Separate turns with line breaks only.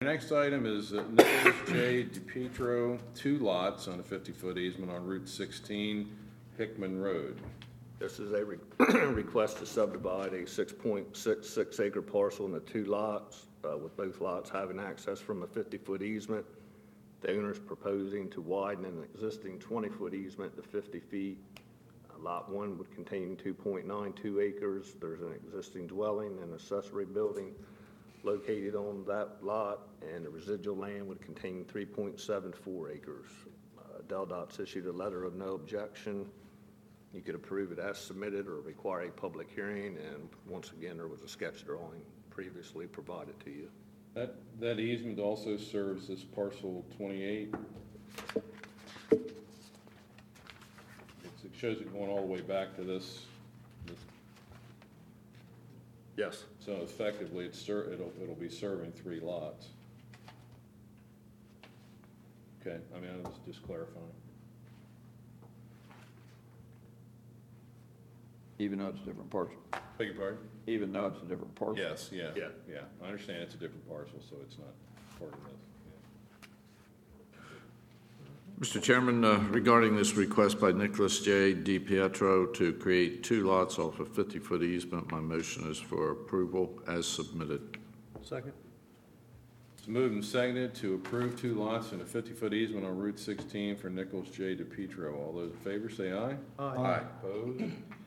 next item is Nicholas J. DiPietro, 2 lots on a 50-foot easement on Route 16, Hickman Road.
This is a request to subdivide a 6.66 acre parcel into 2 lots, with both lots having access from a 50-foot easement. The owner is proposing to widen an existing 20-foot easement to 50 feet. Lot 1 would contain 2.92 acres. There's an existing dwelling and accessory building located on that lot, and the residual land would contain 3.74 acres. Del Dot's issued a letter of no objection. You could approve it as submitted or require a public hearing, and once again, there was a sketch drawing previously provided to you.
That easement also serves this parcel 28. It shows it going all the way back to this.
Yes.
So effectively, it'll be serving 3 lots. Okay, I mean, I was just clarifying.
Even though it's a different parcel.
Beg your pardon?
Even though it's a different parcel.
Yes, yeah.
Yeah.
I understand it's a different parcel, so it's not part of this.
Mr. Chairman, regarding this request by Nicholas J. DiPietro to create 2 lots off a 50-foot easement, my motion is for approval as submitted.
Second.
It's moved and seconded to approve 2 lots and a 50-foot easement on Route 16 for Nicholas J. DiPietro. All those in favor say aye.
Aye.
Opposed?